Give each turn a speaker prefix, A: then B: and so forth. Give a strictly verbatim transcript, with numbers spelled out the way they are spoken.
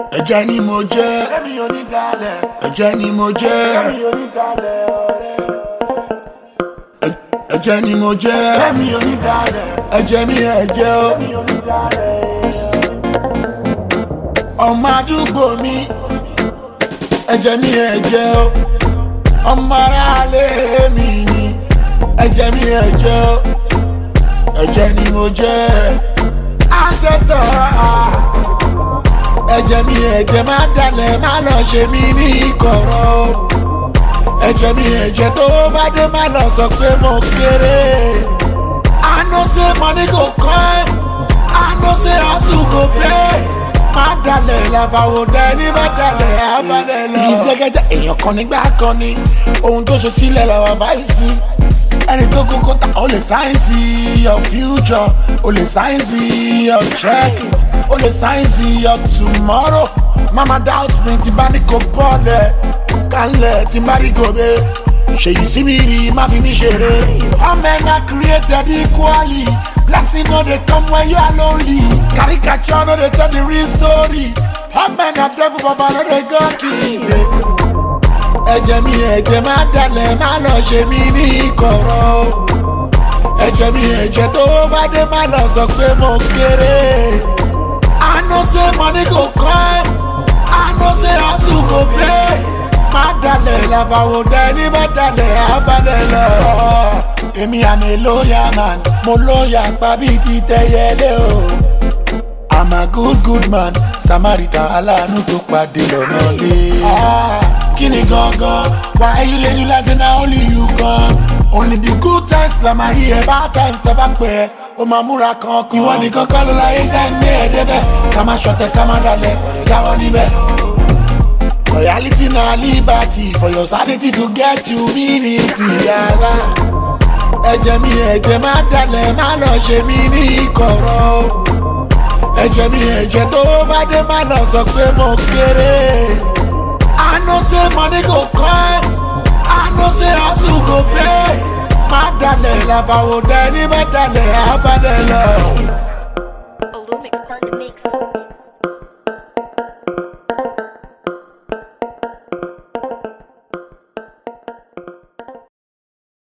A: ẹ̀jẹ̀ ni mo jẹ́, ẹ̀jẹ̀ ni mo jẹ́, ẹ̀jẹ̀ ni mo jẹ́, ẹ̀jẹ̀ mi ẹ̀jẹ̀ o. Ọmọ àdúgbò mi, ẹ̀jẹ̀ mi ẹ̀jẹ̀ o. Ọmọ aráalé mi ni, ẹ̀jẹ̀ mi ẹ̀jẹ̀ o. Ẹ̀jẹ̀ ni mo jẹ́, àtẹ̀tọ̀ ẹ̀jẹ̀ mi ẹ̀jẹ̀ má dalẹ̀ má lọ ṣe mí ní ìkọ̀rọ̀. Ẹ̀jẹ̀ mi ẹ̀jẹ̀ tó bá dé má lọ sọ pé mo kéré. I know say money go come, I know say hustle go pay. Má dalẹ̀ làbàwò dá ẹni má dalẹ̀ abalẹ̀ lọ. Ìjẹ́gẹ́jẹ́ èèyàn kan nígbà kan ni ohun tó ṣe sílẹ̀ làwọn báyìí sí. Ẹni tó kókó ta ó lè sáyẹ́nsì your future, ó lè sáyẹ́nsì your check, ó lè sáyẹ́nsì your tomorrow. Mama doubt me tí bá ní kò bọ́ọ̀lẹ̀ kálẹ̀ tí bá rí gòbè. Ṣèyí sí mi rí má fi mí ṣeré. All men are created equally. Blessing no dey come when you are lonely. Caricature no dey tell the real story. All men are devil baba no dey go kill. Ẹ̀jẹ̀ mi ẹ̀jẹ̀ má dalẹ̀ má lọ ṣe mí ní ìkọ̀rọ̀. Ẹ̀jẹ̀ mi ẹ̀jẹ̀ tó bá dé má lọ sọ pé mo kéré. I know say money go come, I know say hustle go pay. Má dalẹ̀ làbàwò dá ẹni má dalẹ̀ abalẹ̀ lọ. Èmi àmì lóyà man, mo lóyà pa bíi ti tẹyẹlé o. I'm a good good man, Samaritan aláàánú tó pàdé lọ́nà lé. Kí ni gangan? Why you lady like na only you come? Only the good times la máa rí ẹ, bad times tẹ bá pẹ́ ó máa múra kankan. Ìwọ nìkan kọ́ ló láyé tá ẹ̀ ní ẹ̀ẹ́dẹ́bẹ̀. Ká má ṣọ̀tẹ̀ ká má dalẹ̀, jáwọ́ níbẹ̀. Loyalty na liberty, for your sanity to get you unity. Yàrá ẹ̀jẹ̀ mi ẹ̀jẹ̀ má dalẹ̀ má lọ ṣe mí ní ìkọ̀rọ̀. Ẹ̀jẹ̀ mi ẹ̀jẹ̀ tó bá dé má lọ sọ pé mo kéré. I know say money go come, I know say hustle go pay. Má dalẹ̀ làbàwò dá ẹni má dalẹ̀ abalẹ̀ lọ.
B: Olumix on the mix.